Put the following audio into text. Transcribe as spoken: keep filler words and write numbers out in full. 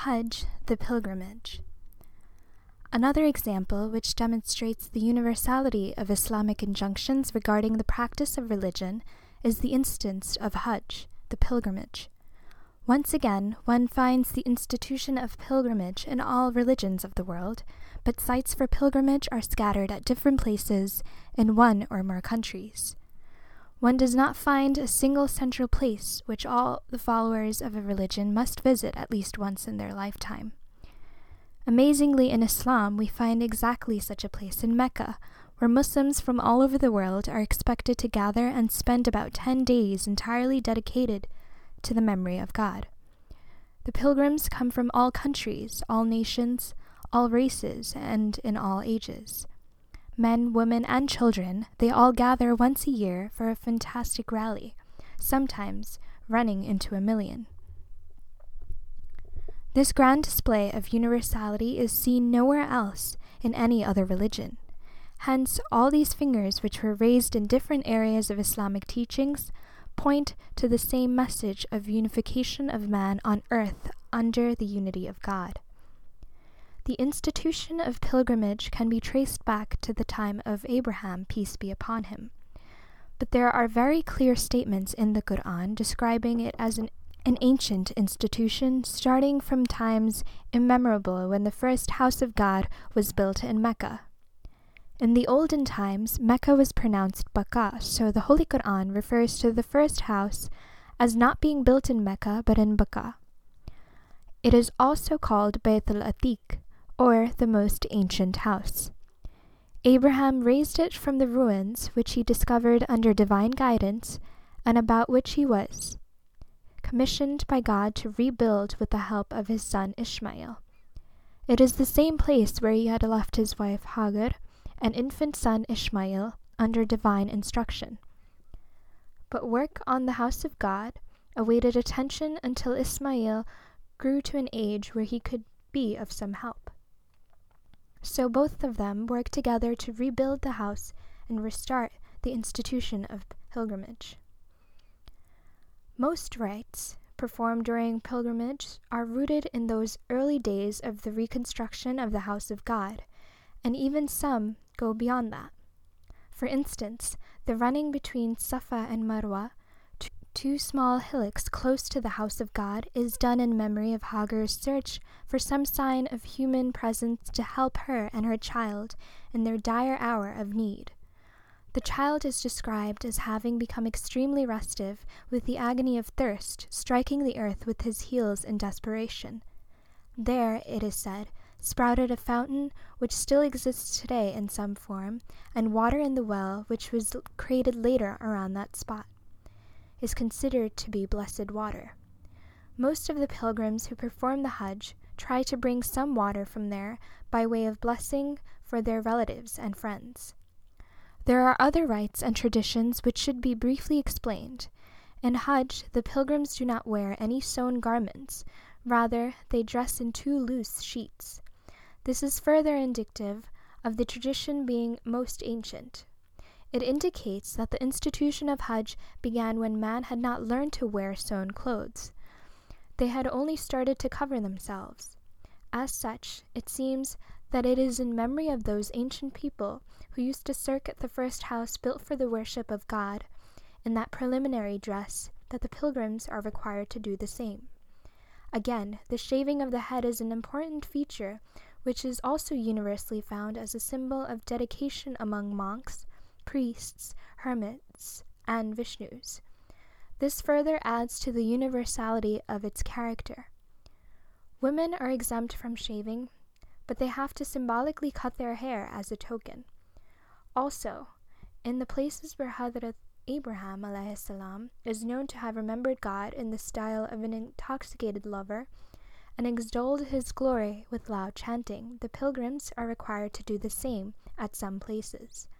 Hajj, the pilgrimage. Another example which demonstrates the universality of Islamic injunctions regarding the practice of religion is the instance of Hajj, the pilgrimage. Once again, one finds the institution of pilgrimage in all religions of the world, but sites for pilgrimage are scattered at different places in one or more countries. One does not find a single central place which all the followers of a religion must visit at least once in their lifetime. Amazingly, in Islam, we find exactly such a place in Mecca, where Muslims from all over the world are expected to gather and spend about ten days entirely dedicated to the memory of God. The pilgrims come from all countries, all nations, all races, and in all ages. Men, women, and children, they all gather once a year for a fantastic rally, sometimes running into a million. This grand display of universality is seen nowhere else in any other religion. Hence, all these fingers which were raised in different areas of Islamic teachings point to the same message of unification of man on earth under the unity of God. The institution of pilgrimage can be traced back to the time of Abraham, peace be upon him. But there are very clear statements in the Quran describing it as an An ancient institution starting from times immemorable when the first house of God was built in Mecca. In the olden times, Mecca was pronounced Baka, so the Holy Quran refers to the first house as not being built in Mecca but in Baka. It is also called Bayt al-Atiq, or the most ancient house. Abraham raised it from the ruins which he discovered under divine guidance and about which he was commissioned by God to rebuild with the help of his son Ishmael. It is the same place where he had left his wife Hagar and infant son Ishmael under divine instruction. But work on the house of God awaited attention until Ismail grew to an age where he could be of some help. So both of them worked together to rebuild the house and restart the institution of pilgrimage. Most rites performed during pilgrimage are rooted in those early days of the reconstruction of the house of God, and even some go beyond that. For instance, the running between Safa and Marwa, two small hillocks close to the house of God, is done in memory of Hagar's search for some sign of human presence to help her and her child in their dire hour of need. The child is described as having become extremely restive with the agony of thirst, striking the earth with his heels in desperation. There, it is said, sprouted a fountain which still exists today in some form, and water in the well, which was created later around that spot, is considered to be blessed water. Most of the pilgrims who perform the Hajj try to bring some water from there by way of blessing for their relatives and friends. There are other rites and traditions which should be briefly explained. In Hajj, the pilgrims do not wear any sewn garments. Rather, they dress in two loose sheets. This is further indicative of the tradition being most ancient. It indicates that the institution of Hajj began when man had not learned to wear sewn clothes. They had only started to cover themselves. As such, it seems that it is in memory of those ancient people who used to circuit the first house built for the worship of God in that preliminary dress that the pilgrims are required to do the same. Again, the shaving of the head is an important feature which is also universally found as a symbol of dedication among monks, priests, hermits, and Vishnus. This further adds to the universality of its character. Women are exempt from shaving, but they have to symbolically cut their hair as a token. Also, in the places where Hazrat Abraham alayhi salam is known to have remembered God in the style of an intoxicated lover and extolled his glory with loud chanting, the pilgrims are required to do the same at some places.